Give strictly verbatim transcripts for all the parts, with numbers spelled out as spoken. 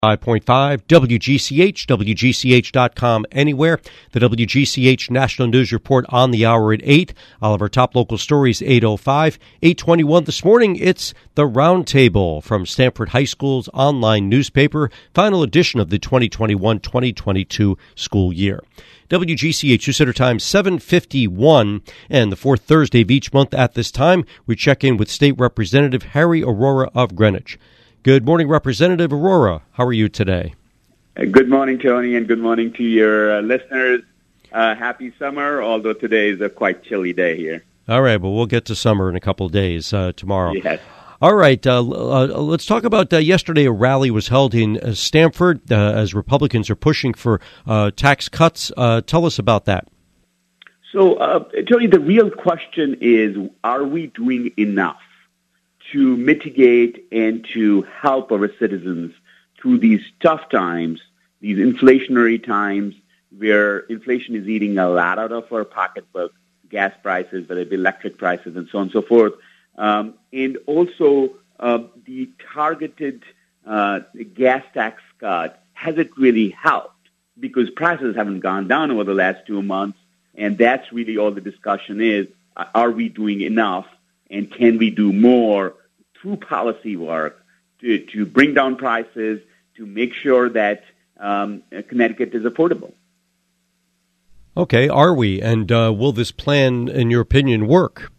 five point five, W G C H, W G C H dot com, anywhere. The W G C H National News Report on the hour at eight. All of our top local stories, eight oh five. eight twenty-one this morning, it's the Roundtable from Stanford High School's online newspaper, final edition of the twenty twenty-one twenty twenty-two school year. W G C H News Center time, seven fifty-one, and the fourth Thursday of each month at this time, we check in with State Representative Harry Arora of Greenwich. Good morning, Representative Arora. How are you today? Uh, good morning, Tony, and good morning to your uh, listeners. Uh, happy summer, although today is a quite chilly day here. All right, well, we'll get to summer in a couple of days uh, tomorrow. Yes. All right, uh, uh, let's talk about uh, yesterday. A rally was held in uh, Stamford uh, as Republicans are pushing for uh, tax cuts. Uh, tell us about that. So, uh, Tony, the real question is, are we doing enough to mitigate and to help our citizens through these tough times, these inflationary times where inflation is eating a lot out of our pocketbook, gas prices, whether it be electric prices, and so on and so forth. Um, and also uh, the targeted uh, gas tax cut, has it really helped? Because prices haven't gone down over the last two months, and that's really all the discussion is. Are we doing enough, and can we do more through policy work to, to bring down prices, to make sure that um, Connecticut is affordable? Okay, are we? And uh, will this plan, in your opinion, work?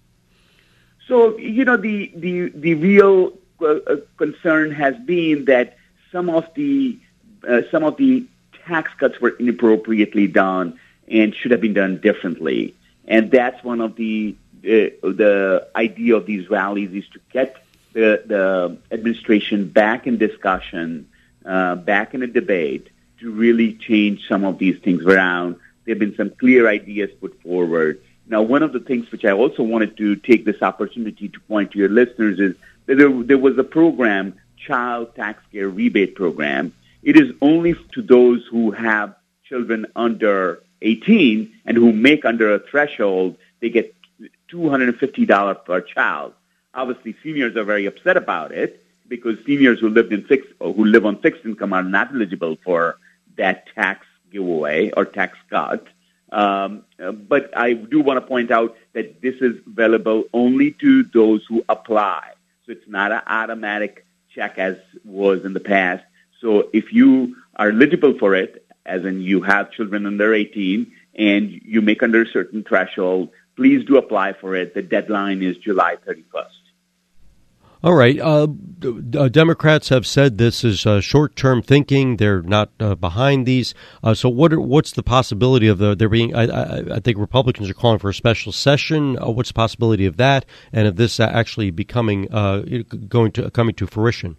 So, you know, the, the, the real uh, concern has been that some of the uh, some of the tax cuts were inappropriately done and should have been done differently. And that's one of the uh, the idea of these rallies is to get the, the administration back in discussion, uh, back in a debate to really change some of these things around. There have been some clear ideas put forward. Now, one of the things which I also wanted to take this opportunity to point to your listeners is that there, there was a program, Child Tax Care Rebate Program. It is only to those who have children under eighteen and who make under a threshold. They get two hundred fifty dollars per child. Obviously, seniors are very upset about it because seniors who lived in fixed or who live on fixed income are not eligible for that tax giveaway or tax cut. Um, but I do want to point out that this is available only to those who apply. So it's not an automatic check as was in the past. So if you are eligible for it, as in you have children under eighteen and you make under a certain threshold, please do apply for it. The deadline is July thirty-first. All right. Uh, uh, Democrats have said this is uh, short-term thinking. They're not uh, behind these. Uh, so what? Are, what's the possibility of the, there being? I, I, I think Republicans are calling for a special session. Uh, what's the possibility of that, and of this actually becoming uh, going to coming to fruition?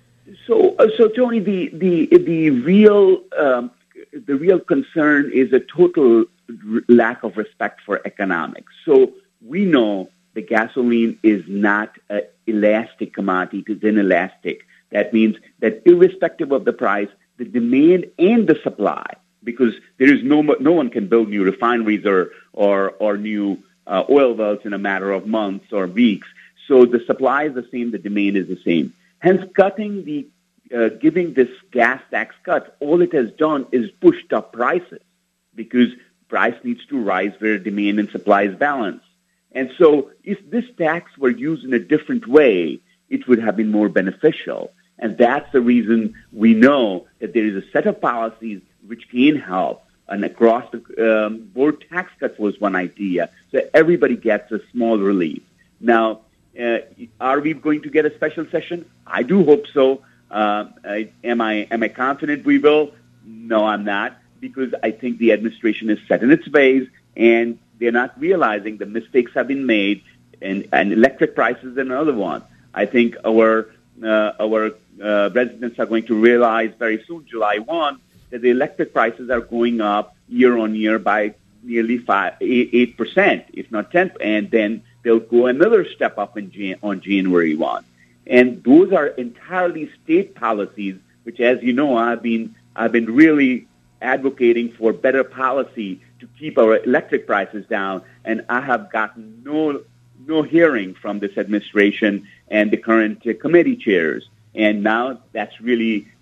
So, uh, so Tony, the the the real um, the real concern is a total r- lack of respect for economics. So we know the gasoline is not an elastic commodity; it is inelastic. That means that irrespective of the price, the demand and the supply, because there is no no one can build new refineries or or or new uh, oil wells in a matter of months or weeks. So the supply is the same, the demand is the same. Hence, cutting the uh, giving this gas tax cut, all it has done is pushed up prices because price needs to rise where demand and supply is balanced. And so if this tax were used in a different way, it would have been more beneficial. And that's the reason we know that there is a set of policies which can help. And across the um, board, tax cuts was one idea. So everybody gets a small relief. Now, uh, are we going to get a special session? I do hope so. Uh, I, am I am I confident we will? No, I'm not, because I think the administration is set in its ways, and they're not realizing the mistakes have been made, and, and electric prices is another one. I think our uh, our uh, residents are going to realize very soon, July first, that the electric prices are going up year on year by nearly five, eight percent, if not ten, and then they'll go another step up in Jan- on January first. And those are entirely state policies, which, as you know, I've been I've been really advocating for better policy to keep our electric prices down, and I have gotten no no hearing from this administration and the current uh, committee chairs. And now that's really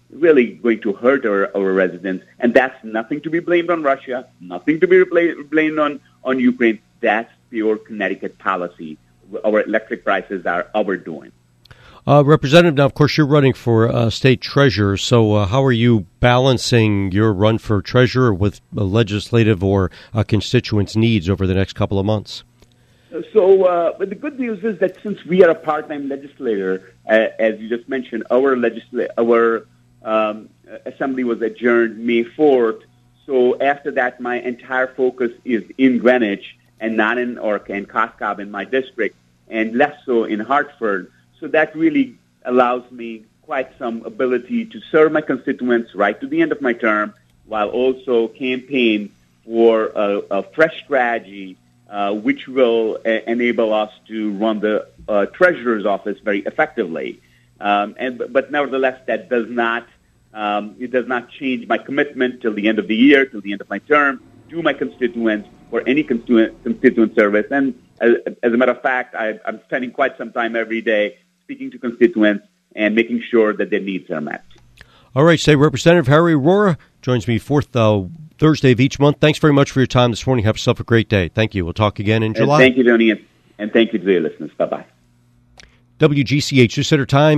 really going to hurt our, our residents. And that's nothing to be blamed on Russia, nothing to be blamed on, on Ukraine. That's pure Connecticut policy. Our electric prices are our doing. Uh, Representative, now, of course, you're running for uh, state treasurer, so uh, how are you balancing your run for treasurer with uh, legislative or uh, constituents' needs over the next couple of months? So, uh, but the good news is that since we are a part-time legislator, uh, as you just mentioned, our legisla- our um, assembly was adjourned May fourth. So after that, my entire focus is in Greenwich and not in or in Coscob in my district, and less so in Hartford. So that really allows me quite some ability to serve my constituents right to the end of my term, while also campaign for a, a fresh strategy, uh, which will a- enable us to run the uh, treasurer's office very effectively. Um, and but nevertheless, that does not um, it does not change my commitment till the end of the year, till the end of my term, to my constituents for any constituent constituent service. And as, as a matter of fact, I, I'm spending quite some time every day speaking to constituents and making sure that their needs are met. All right, State Representative Harry Arora joins me fourth uh, Thursday of each month. Thanks very much for your time this morning. Have yourself a great day. Thank you. We'll talk again in July. And thank you, Tony, and thank you to your listeners. Bye-bye. W G C H, this at our time.